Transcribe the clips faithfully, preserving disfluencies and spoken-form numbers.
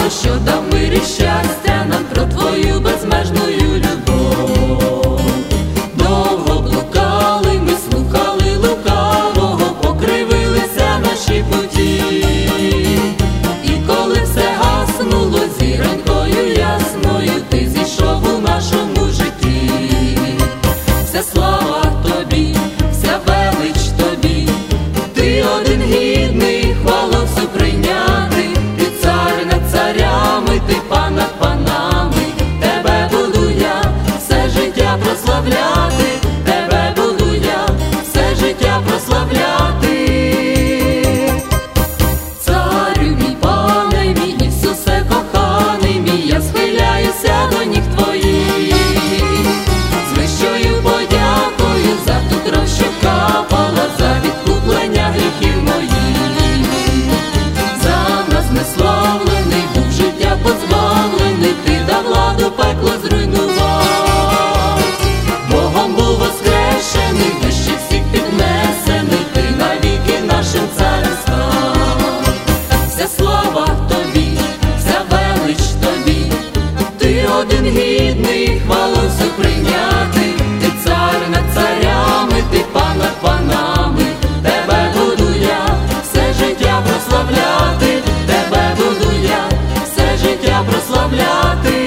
Слава, що дав мир і щастя нам, про твою безмежну любов. Довго блукали, ми слухали лукавого, покривилися наші путі. І коли все гаснуло зіронькою ясною, ти зійшов у нашому житті. Вся слава тобі, вся велич тобі, ти один гідний хвалу всю прийняти. Ти цар над царями, ти пан над панами, тебе буду я все життя прославляти, тебе буду я все життя прославляти. Царю мій, пане мій, Ісусе коханий мій, я схиляюся до ніг твоїх з вищою подякою за ту кров, що капала, за відкуплення гріхів моїх. За нас неславлений був життя позбавлений, ти дав владу пекло зруйнував. Богом був воскрешений, вище всіх піднесений, ти навіки нашим царем став. Вся слава тобі, вся велич тобі, ти один гідний хвалу всю прийняти. Ти цар над царями, ти пан над панами, тебе буду я все життя прославляти, тебе буду я все життя прославляти.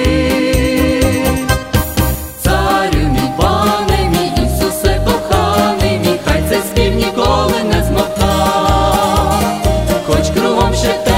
Царю мій, пане мій, Ісусе коханий мій, хай цей спів ніколи не змовка, хоч кругом ще